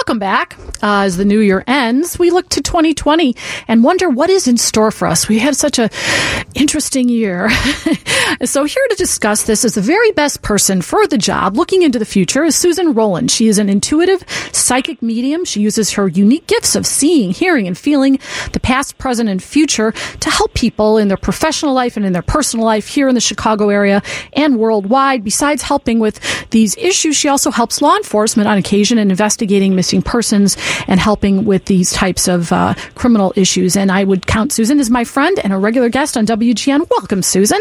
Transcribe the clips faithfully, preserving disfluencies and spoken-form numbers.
Welcome back. Uh, as the new year ends, we look to twenty twenty and wonder what is in store for us. We had such a interesting year. So here to discuss this is the very best person for the job, looking into the future, is Susan Rowland. She is an intuitive psychic medium. She uses her unique gifts of seeing, hearing, and feeling the past, present, and future to help people in their professional life and in their personal life here in the Chicago area and worldwide. Besides helping with these issues, she also helps law enforcement on occasion in investigating missing persons and helping with these types of uh, criminal issues. And I would count Susan as my friend and a regular guest on W G N. Welcome, Susan.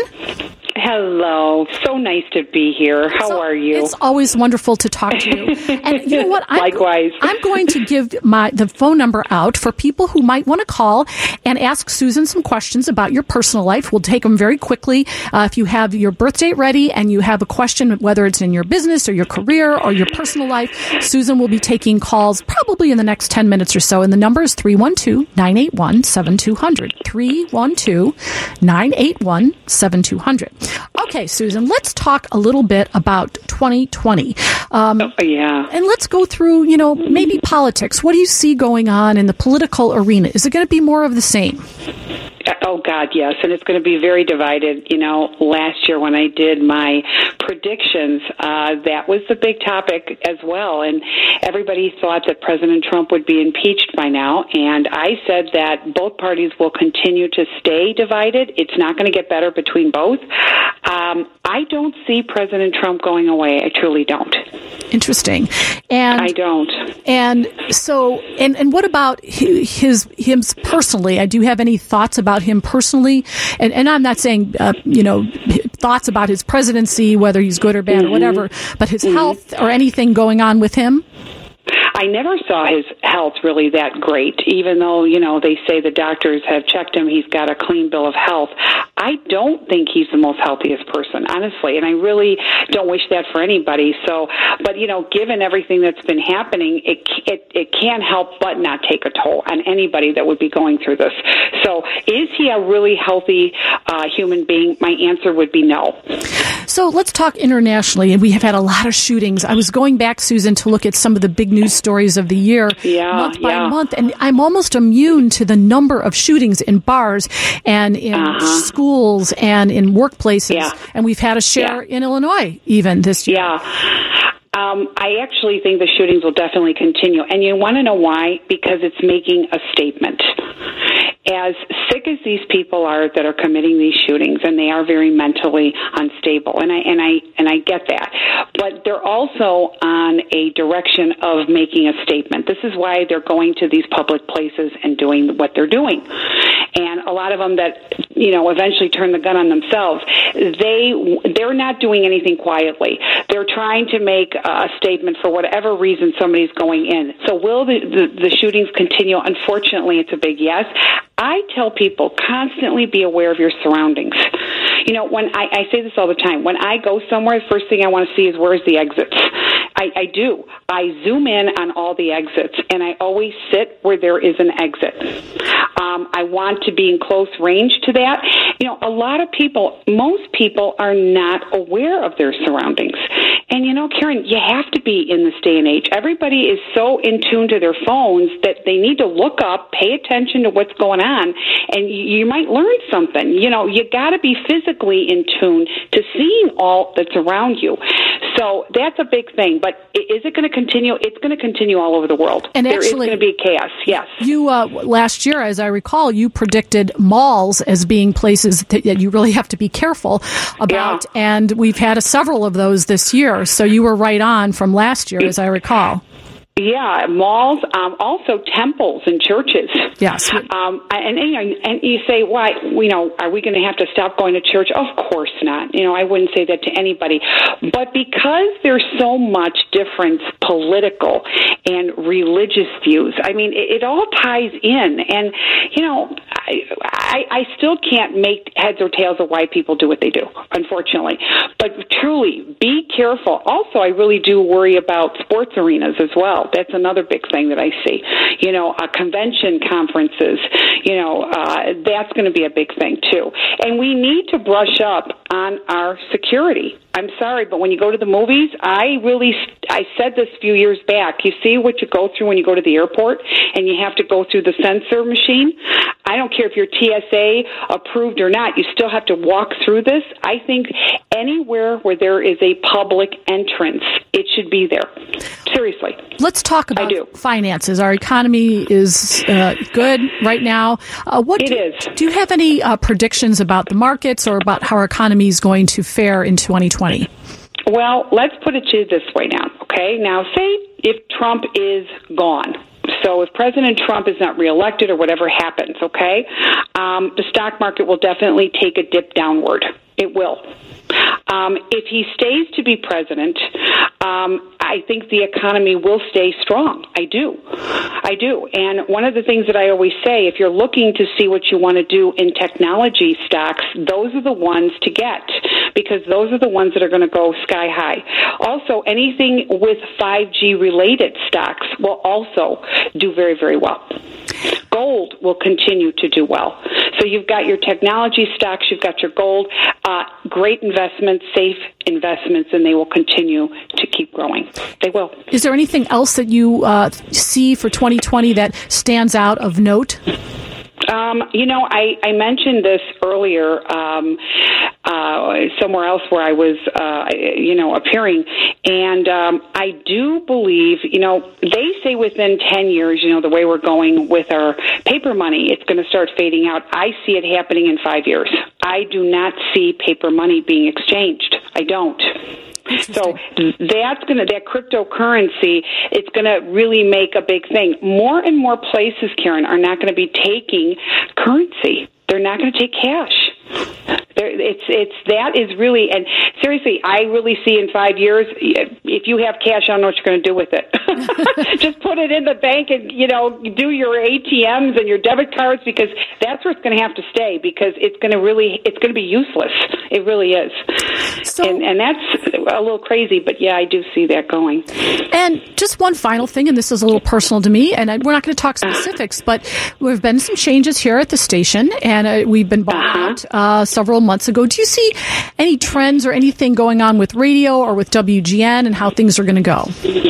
Hello. So nice to be here. How so, are you? It's always wonderful to talk to you. And you know what? I'm, Likewise. I'm going to give my the phone number out for people who might want to call and ask Susan some questions about your personal life. We'll take them very quickly. Uh, if you have your birth date ready and you have a question, whether it's in your business or your career or your personal life, Susan will be taking calls probably in the next ten minutes or so. And the number is three one two, nine eight one, seven two zero zero. three one two, nine eight one, seven two zero zero. Okay, Susan, let's talk a little bit about twenty twenty. Um, oh, yeah. And let's go through, you know, maybe politics. What do you see going on in the political arena? Is it going to be more of the same? Oh, God, yes. And it's going to be very divided. You know, last year when I did my predictions, uh, that was the big topic as well. And everybody thought that President Trump would be impeached by now. And I said that both parties will continue to stay divided. It's not going to get better between both. Um, I don't see President Trump going away. I truly don't. Interesting. And I don't. And so, and, and what about his, him personally? I do you have any thoughts about him personally? And, and I'm not saying, uh, you know, thoughts about his presidency, whether he's good or bad mm-hmm. or whatever, but his mm-hmm. health or anything going on with him? I never saw his health really that great, even though, you know, they say the doctors have checked him. He's got a clean bill of health. I don't think he's the most healthiest person, honestly, and I really don't wish that for anybody. So, but, you know, given everything that's been happening, it, it, it can't help but not take a toll on anybody that would be going through this. So is he a really healthy uh, human being? My answer would be no. So let's talk internationally, and we have had a lot of shootings. I was going back, Susan, to look at some of the big news stories of the year, yeah, month by yeah. month, and I'm almost immune to the number of shootings in bars and in uh-huh. schools and in workplaces. Yeah. And we've had a share yeah. in Illinois even this year. Yeah. Um, I actually think the shootings will definitely continue. And you want to know why? Because it's making a statement. As sick as these people are that are committing these shootings, and they are very mentally unstable, and I and I and I get that, but they're also on a direction of making a statement. This is why they're going to these public places and doing what they're doing. And a lot of them that, you know, eventually turn the gun on themselves, they they're not doing anything quietly. They're trying to make a statement for whatever reason somebody's going in. So will the, the, the shootings continue? Unfortunately, it's a big yes. I tell people constantly be aware of your surroundings. You know, when I, I say this all the time, when I go somewhere, the first thing I want to see is where's the exits. I, I do. I zoom in on all the exits, and I always sit where there is an exit. Um, I want to be in close range to that. You know, a lot of people, most people are not aware of their surroundings. And, you know, Karen, you have to be in this day and age. Everybody is so in tune to their phones that they need to look up, pay attention to what's going on, and you might learn something. You know, you got to be physically in tune to seeing all that's around you. So that's a big thing. But is it going to continue? It's going to continue all over the world. And there actually, is going to be chaos, yes. You, uh, last year, as I recall, you predicted malls as being places that you really have to be careful about. Yeah. And we've had a, several of those this year. So you were right on from last year, as I recall. Yeah, malls, um, also temples and churches. Yes. Um, and, and, you know, and you say, why, you know, are we going to have to stop going to church? Of course not. You know, I wouldn't say that to anybody. But because there's so much difference, political and religious views, I mean, it, it all ties in. And, you know, I, I, I still can't make heads or tails of why people do what they do, unfortunately. But truly, be careful. Also, I really do worry about sports arenas as well. That's another big thing that I see. You know, uh, convention conferences, you know, uh, that's going to be a big thing, too. And we need to brush up on our security. I'm sorry, but when you go to the movies, I really, I said this a few years back, you see what you go through when you go to the airport and you have to go through the sensor machine? I don't care if you're T S A approved or not, you still have to walk through this. I think anywhere where there is a public entrance, it should be there. Seriously. Let's talk about finances. Our economy is uh, good right now. Uh, what it do, is. Do you have any uh, predictions about the markets or about how our economy is going to fare in twenty twenty? Well, let's put it to you this way now, okay? Now, say if Trump is gone. So if President Trump is not reelected or whatever happens, okay, um, the stock market will definitely take a dip downward. It will. Um, if he stays to be president, um, I think the economy will stay strong. I do. I do. And one of the things that I always say, if you're looking to see what you want to do in technology stocks, those are the ones to get because those are the ones that are going to go sky high. Also, anything with five G related stocks will also do very, very well. Gold will continue to do well. So you've got your technology stocks, you've got your gold, uh, great investments, safe investments, and they will continue to keep growing. They will. Is there anything else that you uh, see for twenty twenty that stands out of note? Um, you know, I, I mentioned this earlier um, uh, somewhere else where I was, uh, you know, appearing, and um, I do believe, you know, they say within ten years, you know, the way we're going with our paper money, it's going to start fading out. I see it happening in five years. I do not see paper money being exchanged. I don't. So that's going to, that cryptocurrency, it's going to really make a big thing. More and more places, Karen, are not going to be taking currency. They're not going to take cash. There, it's it's that is really, and seriously, I really see in five years, if you have cash, I don't know what you're going to do with it. Just put it in the bank and, you know, do your A T Ms and your debit cards because that's where it's going to have to stay because it's going to really, it's going to be useless. It really is. So, and, and that's a little crazy, but yeah, I do see that going. And just one final thing, and this is a little personal to me, and we're not going to talk specifics, but there have been some changes here at the station, and uh, we've been bought uh-huh. out uh, several months ago. Do you see any trends or anything going on with radio or with W G N and how things are going to go?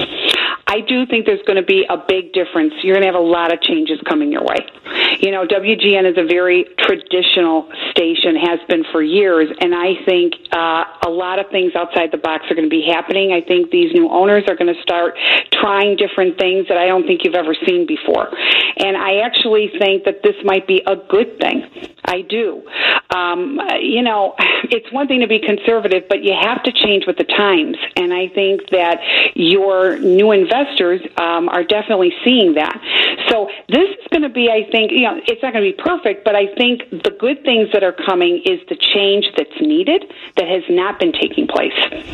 I do think there's going to be a big difference. You're going to have a lot of changes coming your way. You know, W G N is a very traditional station, has been for years, and I think uh, a lot of things outside the box are going to be happening. I think these new owners are going to start trying different things that I don't think you've ever seen before. And I actually think that this might be a good thing. I do. Um, you know, it's one thing to be conservative, but you have to change with the times. And I think that your new investors um, are definitely seeing that. So this is going to be, I think, you know, it's not going to be perfect, but I think the good things that are coming is the change that's needed that has not been taking place.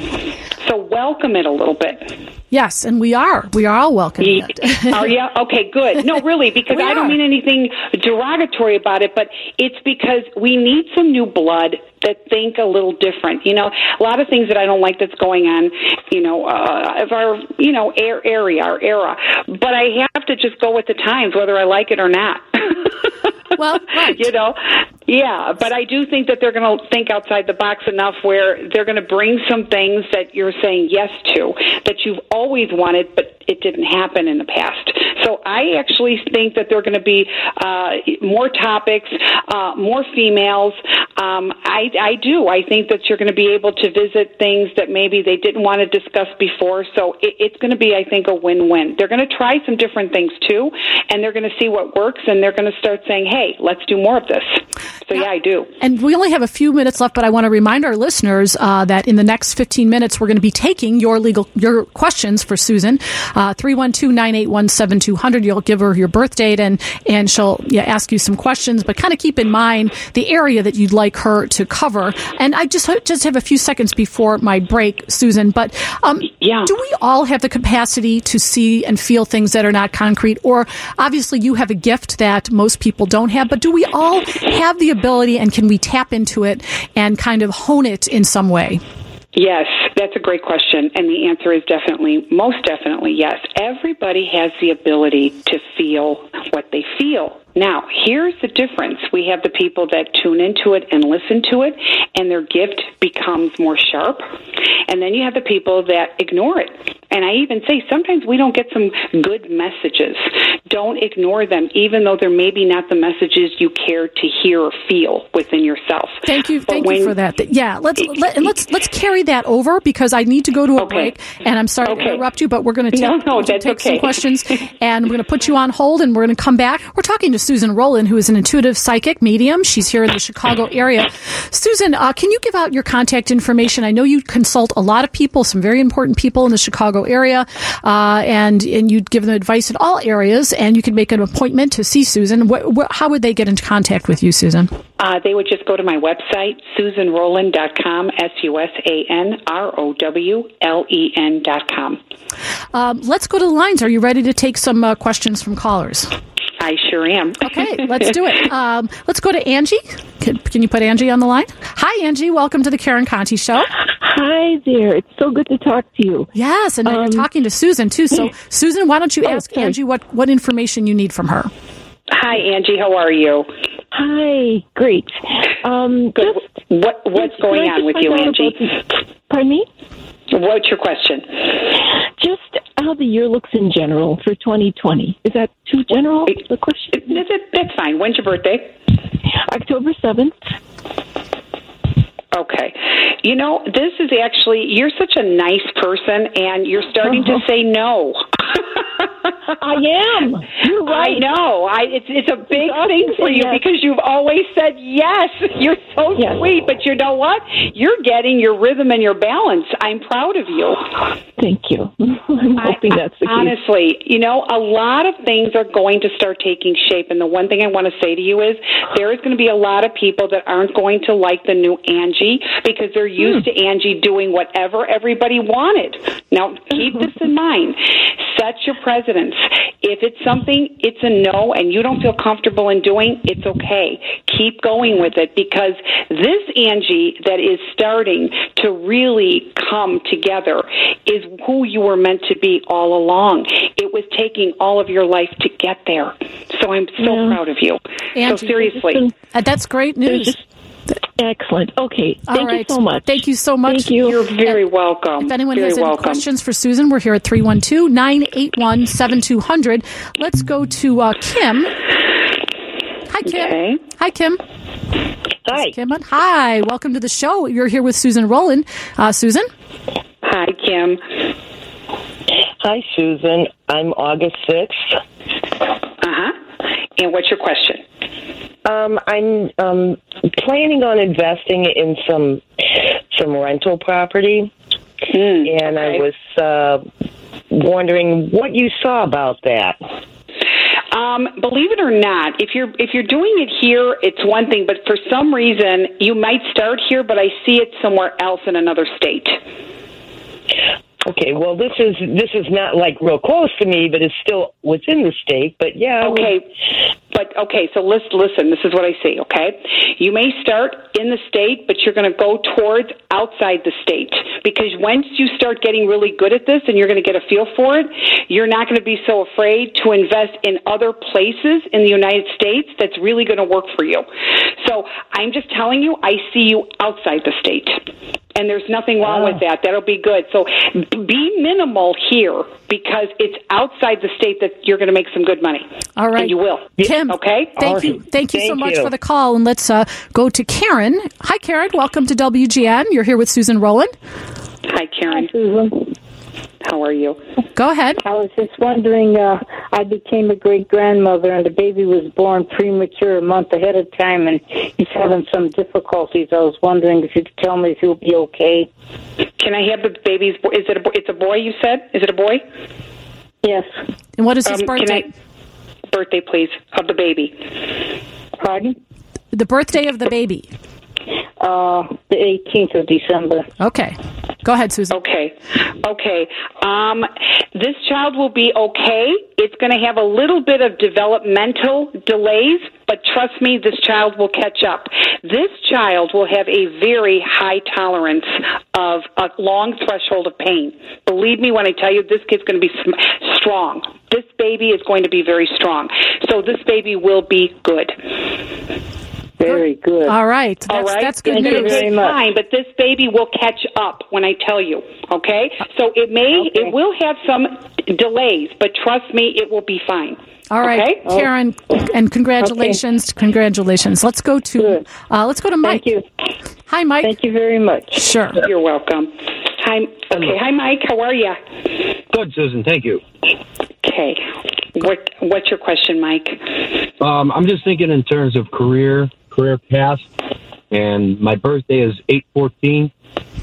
So welcome it a little bit. Yes, and we are. We are all welcoming it. Are you? Okay, good. No, really, because I don't mean anything derogatory about it, but it's because we need some new blood that think a little different. You know, a lot of things that I don't like that's going on, you know, uh, of our, you know, air area, our era. But I have to just go with the times, whether I like it or not. Well, right. You know, yeah, but I do think that they're going to think outside the box enough where they're going to bring some things that you're saying yes to, that you've always wanted, but it didn't happen in the past. So I actually think that there are going to be uh, more topics, uh, more females. Um, I, I do. I think that you're going to be able to visit things that maybe they didn't want to discuss before. So it, it's going to be, I think, a win-win. They're going to try some different things, too, and they're going to see what works, and they're going to start saying, hey, let's do more of this. So, yeah, I do. And we only have a few minutes left, but I want to remind our listeners uh, that in the next fifteen minutes, we're going to be taking your legal your questions for Susan. Uh, three one two, nine eight one, seven two zero zero. You'll give her your birth date, and, and she'll yeah, ask you some questions, but kind of keep in mind the area that you'd like her to cover. And I just, just have a few seconds before my break, Susan, but um, yeah. do we all have the capacity to see and feel things that are not concrete? Or obviously you have a gift that most people don't have, but do we all have the ability, and can we tap into it and kind of hone it in some way? Yes, that's a great question, and the answer is definitely, most definitely yes. Everybody has the ability to feel what they feel. Now, here's the difference. We have the people that tune into it and listen to it, and their gift becomes more sharp. And then you have the people that ignore it. And I even say sometimes we don't get some good messages. Don't ignore them, even though they're maybe not the messages you care to hear or feel within yourself. Thank you, thank when, you for that. Yeah, let's let, and let's let's carry that over because I need to go to a okay. break. And I'm sorry okay. to interrupt you, but we're going to take, no, no, take okay. some questions, and we're going to put you on hold, and we're going to come back. We're talking to Susan Rowland, who is an intuitive psychic medium. She's here in the Chicago area. Susan, uh, can you give out your contact information? I know you consult a lot of people, some very important people in the Chicago area, uh, and and you give them advice in all areas, and you can make an appointment to see Susan. What, what, how would they get into contact with you, Susan? Uh, they would just go to my website, susan rowland dot com, S U S A N R O W L E N dot com. Um, let's go to the lines. Are you ready to take some uh, questions from callers? I sure am. Okay, let's do it. Um, let's go to Angie. Can, can you put Angie on the line? Hi, Angie. Welcome to the Karen Conti Show. Hi there. It's so good to talk to you. Yes, and um, you're talking to Susan, too. So, Susan, why don't you ask okay. Angie what, what information you need from her? Hi, Angie. How are you? Hi. Great. Um, good. Just, what What's just, going on with you, Angie? The, pardon me? What's your question? Just how the year looks in general for twenty twenty. Is that too general, the question? That's fine. When's your birthday? October seventh. Okay. You know, this is actually, you're such a nice person, and you're starting uh-huh. to say no. I am. You're right. I know. I, it's it's a big it's thing for you yes. because you've always said yes. You're so yes. sweet, but you know what? You're getting your rhythm and your balance. I'm proud of you. Thank you. I'm hoping I, that's the case. Honestly, you know, a lot of things are going to start taking shape, and the one thing I want to say to you is there is going to be a lot of people that aren't going to like the new Angie because they're used hmm. to Angie doing whatever everybody wanted. Now, keep this in mind. Set your precedence. If it's something, it's a no, and you don't feel comfortable in doing, it's okay. Keep going with it because this Angie that is starting to really come together is who you were meant to be all along. It was taking all of your life to get there. So I'm so yeah. proud of you. Angie, so seriously. Uh, that's great news. Excellent. Okay. Thank All right. you so much. Thank you so much. Thank you. You're very welcome. If anyone very has any welcome. questions for Susan, we're here at three one two, nine eight one, seven two zero zero. Let's go to uh, Kim. Hi, Kim. Okay. Hi, Kim. Hi. Kim. Hi. Welcome to the show. You're here with Susan Rowland. Uh, Susan? Hi, Kim. Hi, Susan. I'm August sixth. Uh-huh. And what's your question? Um, I'm um, planning on investing in some some rental property, mm, and okay. I was uh, wondering what you saw about that. Um, believe it or not, if you're if you're doing it here, it's one thing. But for some reason, you might start here, but I see it somewhere else in another state. Okay, well, this is this is not like real close to me, but it's still within the state. But yeah, okay. But okay, so let's listen. This is what I see. Okay, you may start in the state, but you're going to go towards outside the state because once you start getting really good at this and you're going to get a feel for it, you're not going to be so afraid to invest in other places in the United States. That's really going to work for you. So I'm just telling you, I see you outside the state. And there's nothing wrong oh. with that. That'll be good. So be minimal here because it's outside the state that you're going to make some good money. All right. And you will. Kim, okay? Thank right. you. Thank you Thank so much you. for the call. And let's uh, go to Karen. Hi, Karen. Welcome to W G N. You're here with Susan Rowland. Hi, Karen. Hi, Susan. How are you? Go ahead. I was just wondering, uh, I became a great-grandmother, and the baby was born premature a month ahead of time, and he's having some difficulties. I was wondering if you could tell me if he'll be okay. Can I have the baby's... Is it a, it's a boy, you said? Is it a boy? Yes. And what is his um, birthday? Can I, birthday, please, of the baby. Pardon? The birthday of the baby. Uh, the eighteenth of December. Okay. Go ahead, Susan. Okay. Okay. Um, this child will be okay. It's going to have a little bit of developmental delays, but trust me, this child will catch up. This child will have a very high tolerance of a long threshold of pain. Believe me when I tell you, this kid's going to be strong. This baby is going to be very strong. So this baby will be good. Very good. All right. That's, All right. that's good it's news. It's going to take time, but this baby will catch up when I tell you. Okay? So it may, okay. it will have some delays, but trust me, it will be fine. All right, okay? Karen, and congratulations, okay. congratulations. Let's go to uh, let's go to Mike. Thank you. Hi, Mike. Thank you very much. Sure. You're welcome. Hi. Okay. Hi, Mike. How are you? Good, Susan. Thank you. Okay. What What's your question, Mike? Um, I'm just thinking in terms of career, career path, and my birthday is eight fourteen.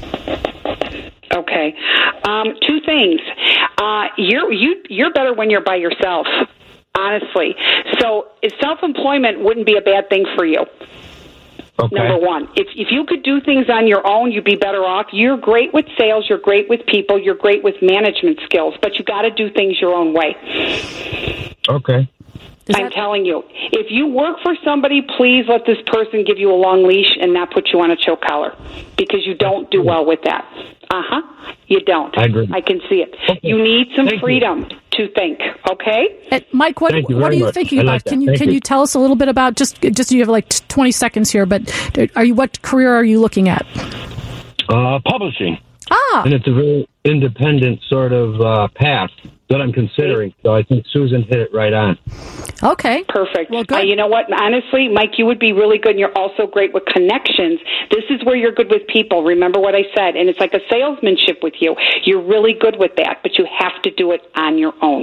Okay. Um, two things. Uh, you're you you're better when you're by yourself. Honestly. So self-employment wouldn't be a bad thing for you. Okay. Number one. If if you could do things on your own, you'd be better off. You're great with sales. You're great with people. You're great with management skills. But you got to do things your own way. Okay. Is I'm that- telling you. If you work for somebody, please let this person give you a long leash and not put you on a choke collar, because you don't do well with that. Uh-huh. You don't. I agree. I can see it. Okay. You need some Thank freedom you. to think, okay? Uh, Mike, what Thank you what are very you much. thinking I about? like that. Can you Thank can you. you tell us a little bit about just just you have like twenty seconds here, but are you what career are you looking at? Uh, publishing. Ah, And it's a very independent sort of uh, path that I'm considering. So I think Susan hit it right on. okay. Perfect. Well, good. Uh, you know what? Honestly, Mike, you would be really good, and you're also great with connections. This is where you're good with people. Remember what I said, and it's like a salesmanship with you. You're really good with that, but you have to do it on your own.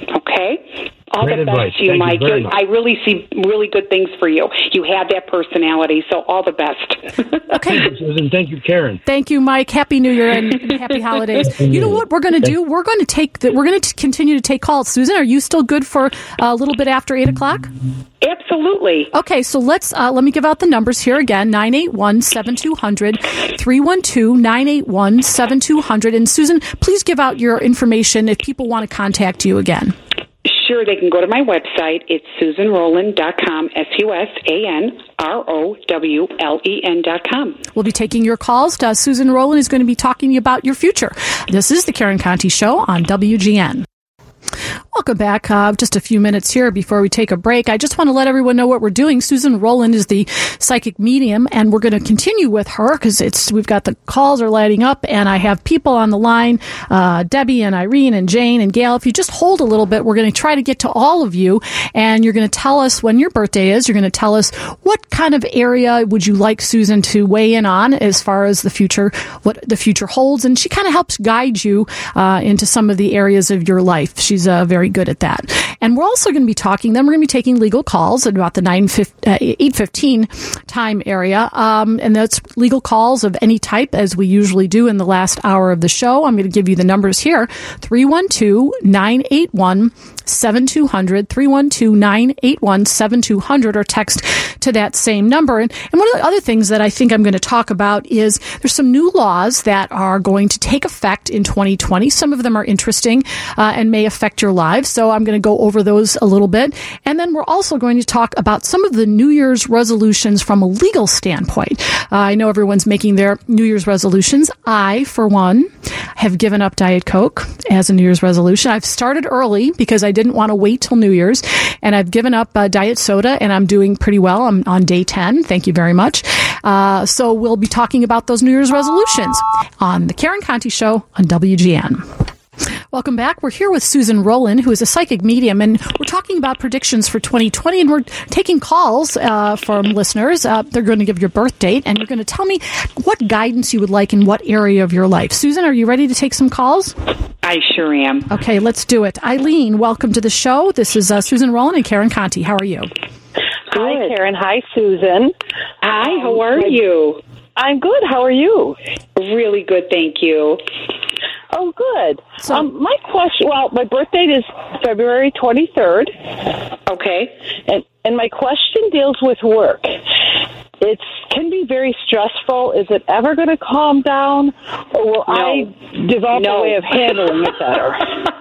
Okay? All Great the best advice. to you, Thank you Mike. very You're- much. I really see really good things for you. You have that personality, so all the best. Okay. Thank you, Susan. Thank you, Karen. Thank you, Mike. Happy New Year and happy holidays. You know what we're going to do? We're going to take the, we're going to continue to take calls. Susan, are you still good for a little bit after eight o'clock? Absolutely. Okay, so let's uh, let me give out the numbers here again: nine eight one seven two zero zero, three one two nine eight one seven two zero zero. And Susan, please give out your information if people want to contact you again. Sure, they can go to my website. It's susan rowland dot com, S U S A N R O W L E N dot com. We'll be taking your calls. Uh, Susan Rowland is going to be talking to you about your future. This is the Karen Conti Show on W G N. Welcome back. Uh, just a few minutes here before we take a break. I just want to let everyone know what we're doing. Susan Rowland is the psychic medium, and we're going to continue with her because it's we've got the calls are lighting up, and I have people on the line, uh, Debbie and Irene and Jane and Gail. If you just hold a little bit, we're going to try to get to all of you, and you're going to tell us when your birthday is. You're going to tell us what kind of area would you like Susan to weigh in on as far as the future, what the future holds, and she kind of helps guide you uh, into some of the areas of your life. She's uh, very good at that. And we're also going to be talking, then we're going to be taking legal calls at about the nine eight fifteen time area. Um, and that's legal calls of any type, as we usually do in the last hour of the show. I'm going to give you the numbers here: three one two nine eight one seven two zero zero, three one two nine eight one seven two zero zero, or text to that same number. And, and one of the other things that I think I'm going to talk about is there's some new laws that are going to take effect in twenty twenty. Some of them are interesting uh, and may affect your lives. So I'm going to go over those a little bit. And then we're also going to talk about some of the New Year's resolutions from a legal standpoint. Uh, I know everyone's making their New Year's resolutions. I, for one, have given up Diet Coke as a New Year's resolution. I've started early because I didn't want to wait till New Year's, and I've given up uh, Diet Soda, and I'm doing pretty well. I'm on day ten. Thank you very much. Uh, so we'll be talking about those New Year's resolutions on the Karen Conti Show on W G N. Welcome back. We're here with Susan Rowland, who is a psychic medium, and we're talking about predictions for twenty twenty, and we're taking calls uh, from listeners. Uh, they're going to give your birth date, and you're going to tell me what guidance you would like in what area of your life. Susan, are you ready to take some calls? I sure am. Okay, let's do it. Eileen, welcome to the show. This is uh, Susan Rowland and Karen Conti. How are you? Hi, Karen. Hi, Susan. Hi, how are you? I'm good. How are you? Really good, thank you. Oh, good. So- um, my question, well, my birth date is February twenty-third, Okay. and, and my question deals with work. It can be being very stressful. Is it ever going to calm down, or will No. I develop No. a way of handling it better?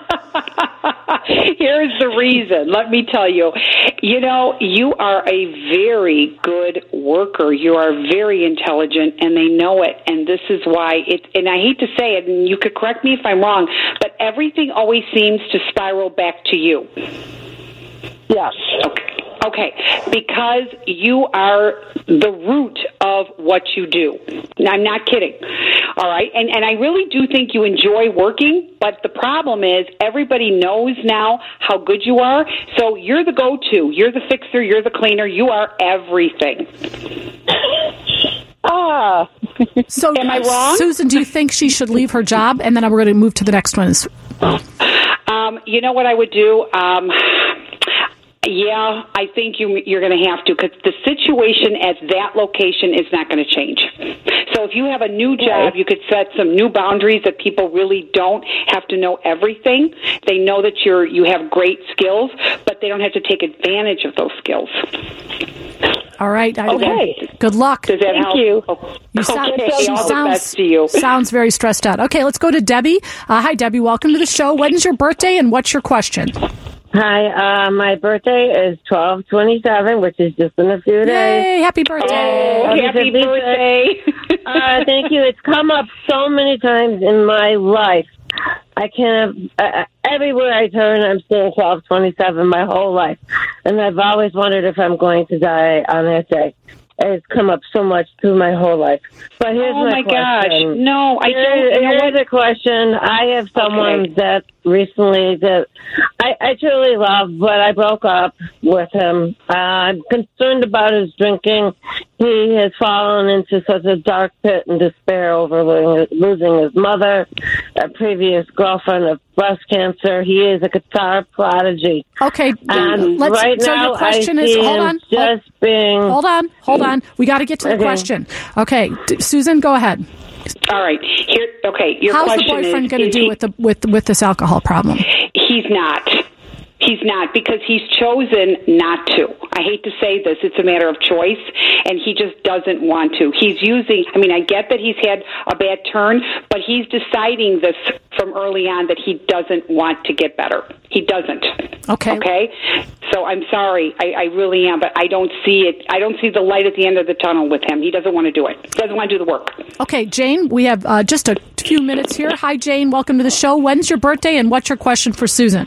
Here's the reason. Let me tell you. You know, you are a very good worker. You are very intelligent, and they know it. And this is why it. And I hate to say it, and you could correct me if I'm wrong, but everything always seems to spiral back to you. Yes. Okay. Okay, because you are the root of what you do. And I'm not kidding. All right, and and I really do think you enjoy working, but the problem is everybody knows now how good you are, so you're the go-to. You're the fixer, you're the cleaner, you are everything. Ah. So, Am I wrong? Susan, do you think she should leave her job? And then we're going to move to the next one. Um, you know what I would do? Um, yeah, I think you, you're going to have to, because the situation at that location is not going to change. So if you have a new job, you could set some new boundaries that people really don't have to know everything. They know that you're you have great skills, but they don't have to take advantage of those skills. All right. I, Okay. Good luck. Does that Thank help? you. Oh, You sound, okay, she all the sounds, best to you. sounds very stressed out. Okay, let's go to Debbie. Uh, hi, Debbie. Welcome to the show. When's your birthday and what's your question? Hi, uh, my birthday is twelve twenty-seven, which is just in a few days. Yay, happy birthday. Oh, happy fifty-six. birthday. Uh, thank you. It's come up so many times in my life. I can't, uh, everywhere I turn, I'm seeing twelve twenty-seven my whole life. And I've always wondered if I'm going to die on that day. It's come up so much through my whole life. But here's Oh, my, my gosh. question. No, I Here- don't. You know Here's what? a question. I have someone Okay. that recently that I, I truly love, but I broke up with him. Uh, I'm concerned about his drinking. He has fallen into such a dark pit and despair over losing, losing his mother, a previous girlfriend of breast cancer. He is a guitar prodigy. Okay, And let's, right so now, your question I is, see hold him on, just hold, being... hold on, hold on. We got to get to the Okay. question. Okay, D- Susan, go ahead. All right. Here. Okay. Your How's the question boyfriend is, going to is do he- with the with with this alcohol problem? He's not. He's not, because he's chosen not to. I hate to say this. It's a matter of choice, and he just doesn't want to. He's using, I mean, I get that he's had a bad turn, but he's deciding this from early on that he doesn't want to get better. He doesn't. Okay. Okay? So I'm sorry. I, I really am, but I don't see it. I don't see the light at the end of the tunnel with him. He doesn't want to do it. He doesn't want to do the work. Okay, Jane, we have uh, just a few minutes here. Hi, Jane. Welcome to the show. When's your birthday, and what's your question for Susan?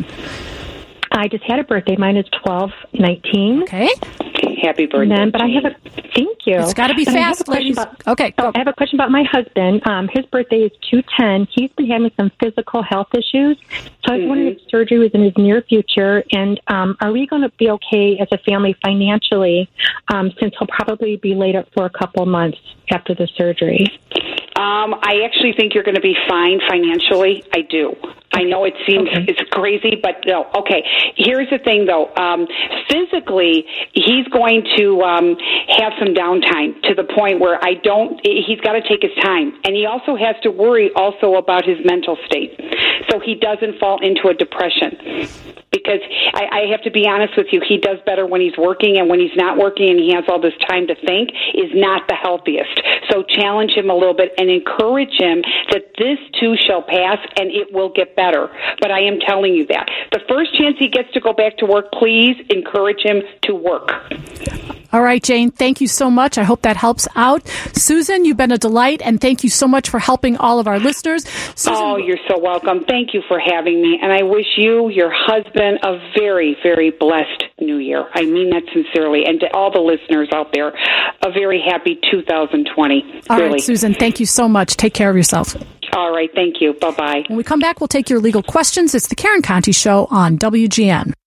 I just had a birthday. Mine is twelve nineteen. Okay. Happy birthday. And then, but I have a thank you. It's got to be And I have a fast, question ladies. about- Okay, oh, go. I have a question about my husband. Um, his birthday is two ten. He's been having some physical health issues, so I was wondering if surgery was in his near future. And um, are we going to be okay as a family financially, um, since he'll probably be laid up for a couple months after the surgery? Um, I actually think you're going to be fine financially. I do. I know it seems Okay. it's crazy, but no. Okay. Here's the thing, though. Um, physically, he's going to um, have some downtime to the point where I don't. He's got to take his time, and he also has to worry also about his mental state, so he doesn't fall into a depression. Because I, I have to be honest with you, he does better when he's working, and when he's not working and he has all this time to think is not the healthiest. So challenge him a little bit and encourage him that this too shall pass and it will get better. But I am telling you that. The first chance he gets to go back to work, please encourage him to work. All right, Jane, thank you so much. I hope that helps out. Susan, you've been a delight, and thank you so much for helping all of our listeners. Susan, Oh, you're so welcome. Thank you for having me. And I wish you, your husband, a very, very blessed new year. I mean that sincerely. And to all the listeners out there, a very happy two thousand twenty. all really. right, Susan, thank you so much. Take care of yourself. All right. Thank you. Bye-bye. When we come back, we'll take your legal questions. It's the Karen Conti Show on W G N.